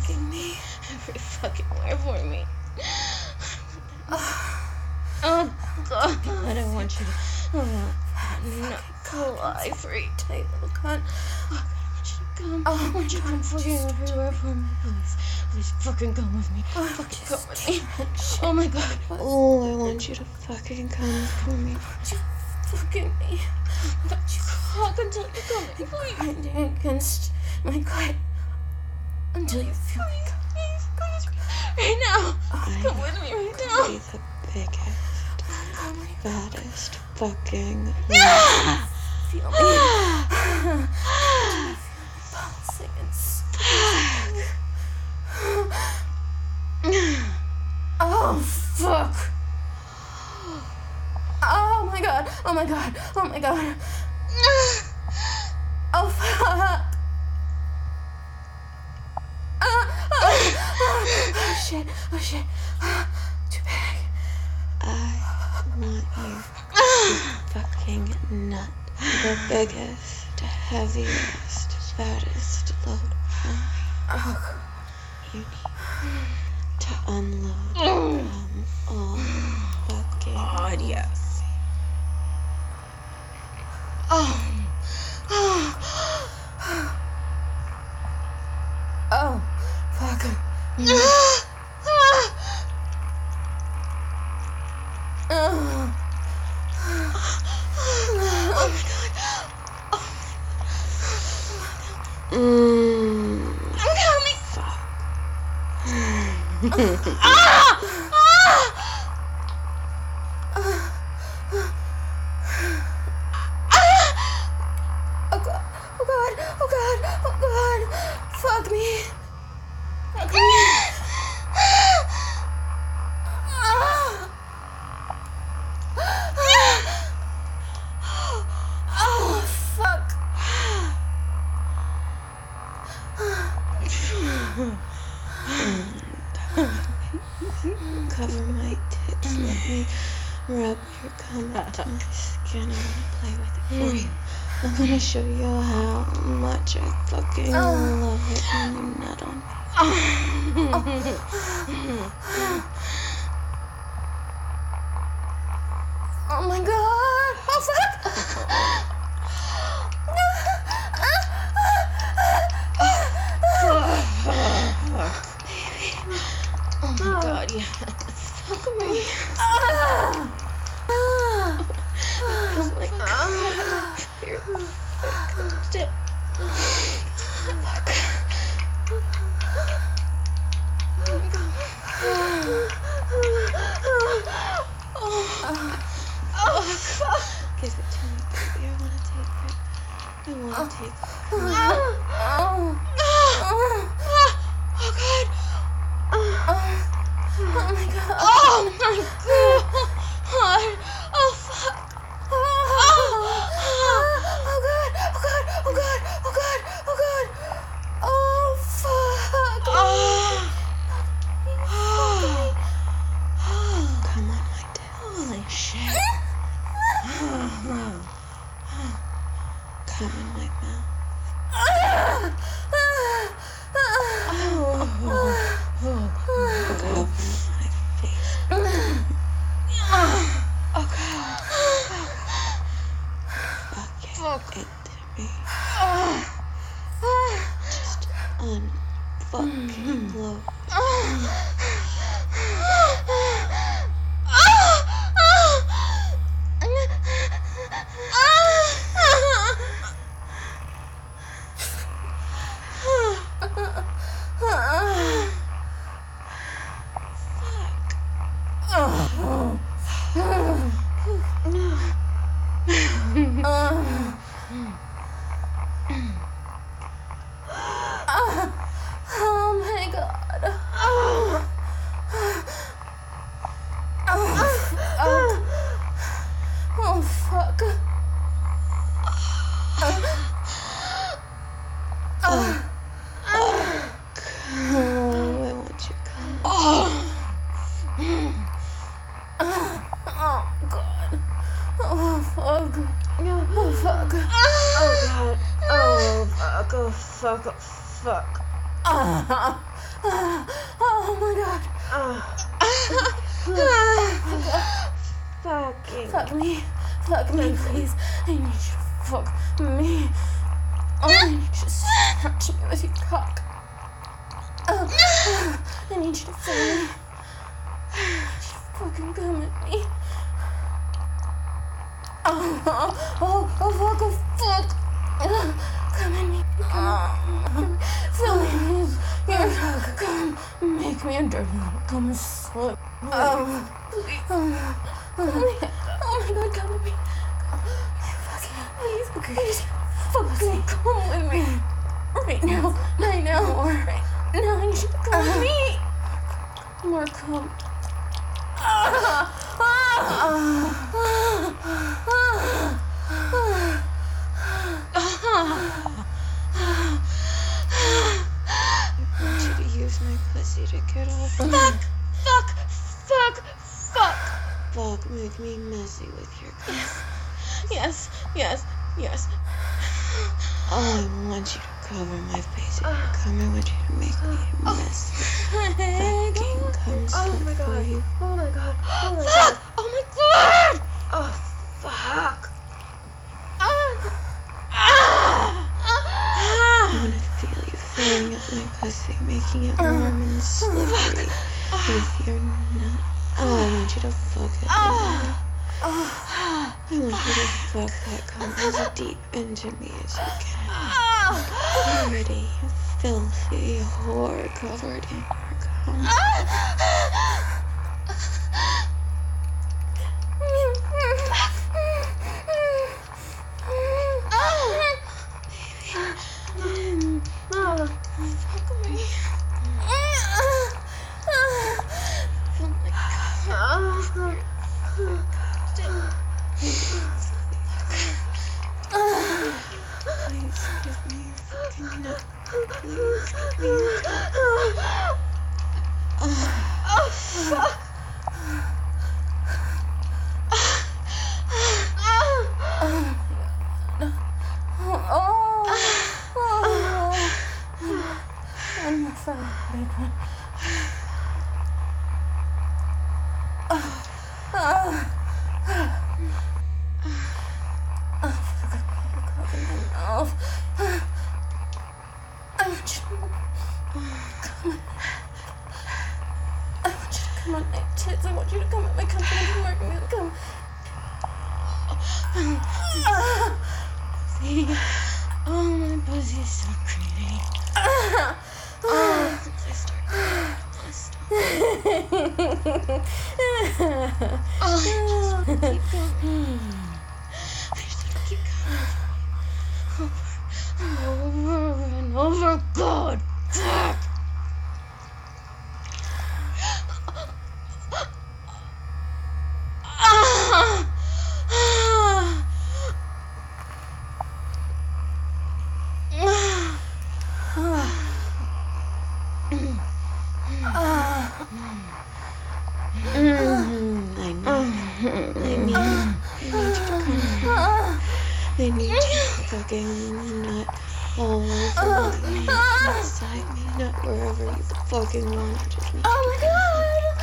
fucking me. Every fucking word for me. Oh, God, I want you to... not fly free. Tight little cunt. Oh, God, I want you to come. I want you to come fucking everywhere for me, please. Please fucking come with me. Fucking come with me. Oh, my God. Oh, I want you to fucking come for me. Don't you fucking me. Don't you fuck until you come in, please. Grinding against my gut until you feel me. Please. Right now. Come with me right now. Be the biggest, fattest fucking Feel me. Pulsing and squeezing. Oh, fuck. Oh my god. Oh my god. Oh my god. Oh, fuck. Oh, shit. Oh, shit. Too big. I want you to fucking nut. The biggest, heaviest, fattest load from you need to unload from all fucking God, yes. Oh, fuck. I'm coming. Fuck. Oh god, oh god, oh god, oh god. Fuck me. Fuck me. Oh, fuck. Cover my tits. Let me rub your cum into my skin. I wanna play with it for you. I'm gonna show you how much I fucking love it when you nut on me. Oh my god. Oh, fuck. Oh, my God, yes. Fuck me. Oh, my God. You're still. Fuck. Oh, fuck. Give it to me, baby. I wanna take it. I wanna take it. Oh, God. Oh my god. Oh, my God. Oh, fuck. Oh god. Oh god. Oh god. Oh god. Oh god. Oh fuck. Come on, my dick. Holy shit. Come in my mouth. Cover my face. Fuck it into me. Just unfucking blow. Oh my god. Oh fuck. Oh, I want you to come. Oh god. Oh fuck. Oh fuck. Oh, God. Oh, fuck. Oh, fuck. Oh, fuck. Oh my god. Fucking. Fuck me. Fuck me, please. I need you to fuck me. Oh, I need you to touch me with your cock. I need you to fill me. I need you to fucking come at me. Fuck. Come at me. Fill me with your cock. Come, make me a dirty little cum slut. Please. Oh my god, come with me. Please, fucking come with me. Right now. Right now, I need you to come with me. More come. I want you to use my pussy to get off. Fuck. Fuck, make me messy with your cum. Yes. I want you to cover my face with your cum. I want you to make me messy. Fucking cum slut for you. Oh my god. Fuck! Oh my god! Oh, fuck. I want to feel you filling up my pussy, making it warm and slippery with your nut. Oh, I want you to fuck it. I want you to fuck that cum as deep into me as you can. Dirty, filthy whore covered in your cum. Please give me your fucking nut. Please give me your nut. Fuck. One more fun, baby. I want you to come on my tits. I want you to come at my company and work me. Come. Oh, my pussy's so pretty. Keep going. I just want to keep going. Over and over. God, fuck. I need you to fucking nut all over me, inside me, nut wherever you fucking want. I just need Oh my god!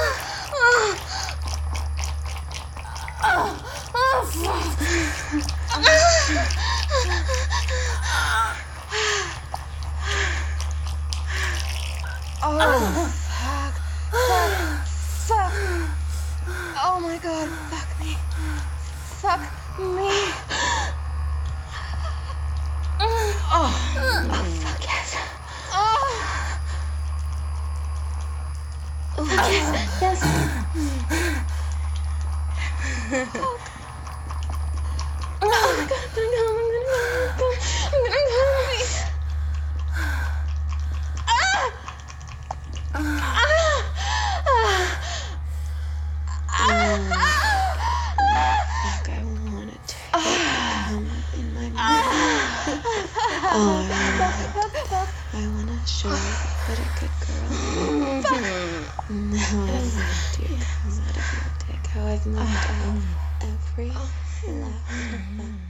Fuck. Oh my god, fuck me. Fuck me. Fuck yes. Yes. Oh my god, I'm gonna go. Fuck, I want to take cum in my mouth. I want to show you what a good girl is. Now I've moved your cum out of your dick. How I've moved out every last